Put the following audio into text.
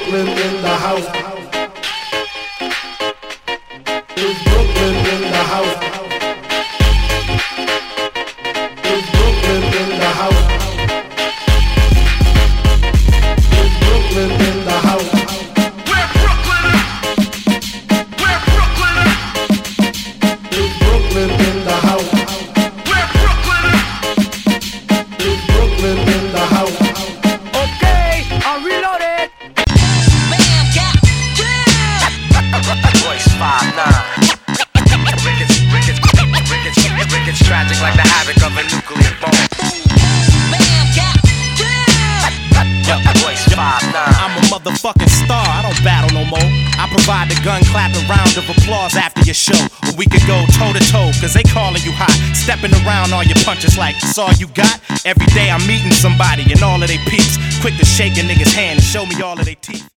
Brooklyn in the house? Is Brooklyn in the house? Is Brooklyn in the house? Is Brooklyn in the house? Where Brooklyn at? Where Brooklyn at? Is Brooklyn in the house? Where Brooklyn at? Is Brooklyn in the house? Okay, I'm reloaded. Bam, got Voice 5'9". Ricketts tragic like the havoc of a nuclear bomb. bam, got Voice 5'9". I'm a motherfucking star, I don't battle no more. I provide the gun clapping round of applause after your show. Or we could go toe to toe, cause they calling you hot. Stepping around all your punches like that's all you got. Every day I'm meeting somebody and all of they peeps. Quick to shake a nigga's hand and show me all of they teeth.